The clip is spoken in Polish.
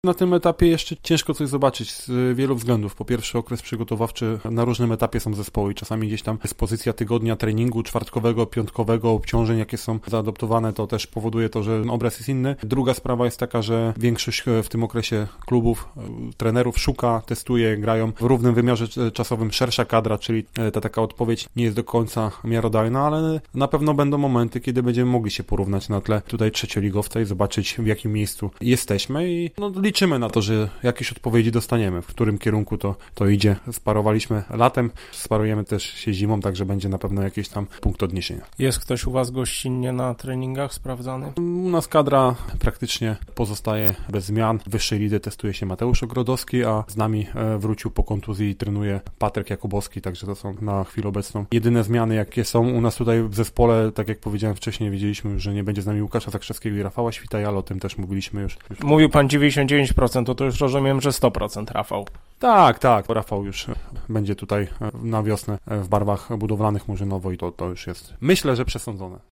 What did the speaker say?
Na tym etapie jeszcze ciężko coś zobaczyć z wielu względów. Po pierwsze, okres przygotowawczy, na różnym etapie są zespoły i czasami gdzieś tam dyspozycja tygodnia treningu czwartkowego, piątkowego, obciążeń, jakie są zaadoptowane, to też powoduje to, że obraz jest inny. Druga sprawa jest taka, że większość w tym okresie klubów, trenerów szuka, testuje, grają w równym wymiarze czasowym szersza kadra, czyli ta taka odpowiedź nie jest do końca miarodajna, ale na pewno będą momenty, kiedy będziemy mogli się porównać na tle tutaj trzecioligowca i zobaczyć, w jakim miejscu jesteśmy i liczymy na to, że jakieś odpowiedzi dostaniemy, w którym kierunku to idzie. Sparowaliśmy latem, sparujemy też się zimą, także będzie na pewno jakiś tam punkt odniesienia. Jest ktoś u Was gościnnie na treningach sprawdzany? U nas kadra praktycznie pozostaje bez zmian. W wyższej lidze testuje się Mateusz Ogrodowski, a z nami wrócił po kontuzji i trenuje Patryk Jakubowski, także to są na chwilę obecną jedyne zmiany, jakie są u nas tutaj w zespole. Tak jak powiedziałem wcześniej, wiedzieliśmy już, że nie będzie z nami Łukasza Zakrzewskiego i Rafała Świta, ale o tym też mówiliśmy już. Mówił Pan 99%, to już rozumiem, że 100% Rafał. Tak. Rafał już będzie tutaj na wiosnę w barwach budowlanych Murzynowo i to już jest, myślę, że przesądzone.